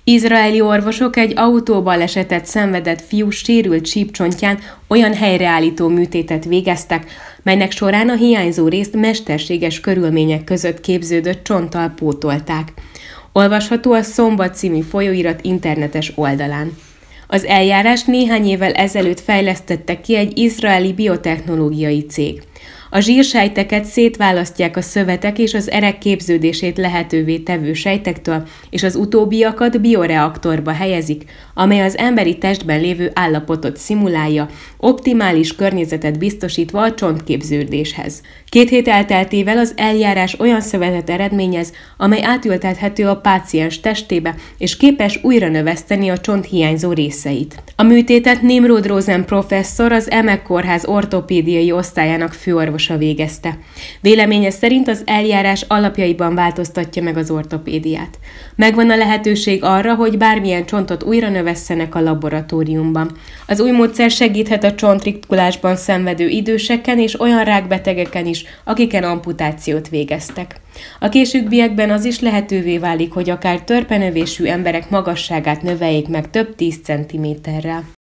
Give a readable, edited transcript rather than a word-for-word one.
Izraeli orvosok egy autóbalesetet szenvedett fiú sérült sípcsontján olyan helyreállító műtétet végeztek, melynek során a hiányzó részt mesterséges körülmények között képződött csonttal pótolták. Olvasható a Szombat című folyóirat internetes oldalán. Az eljárás néhány évvel ezelőtt fejlesztette ki egy izraeli biotechnológiai cég. A zsírsejteket szétválasztják a szövetek és az erek képződését lehetővé tevő sejtektől, és az utóbbiakat bioreaktorba helyezik, amely az emberi testben lévő állapotot szimulálja, optimális környezetet biztosítva a csontképződéshez. 2 hét elteltével az eljárás olyan szövetet eredményez, amely átültethető a páciens testébe, és képes újra növeszteni a csont hiányzó részeit. A műtétet Nimrod Rosen professzor, az EMEK kórház ortopédiai osztályának főorvosa végezte. Véleménye szerint az eljárás alapjaiban változtatja meg az ortopédiát. Megvan a lehetőség arra, hogy bármilyen csontot újra növesszenek a laboratóriumban. Az új módszer segíthet a csontritkulásban szenvedő időseken és olyan rákbetegeken is, akiken amputációt végeztek. A későbbiekben az is lehetővé válik, hogy akár törpenövésű emberek magasságát növeljék meg több 10 cm-rel.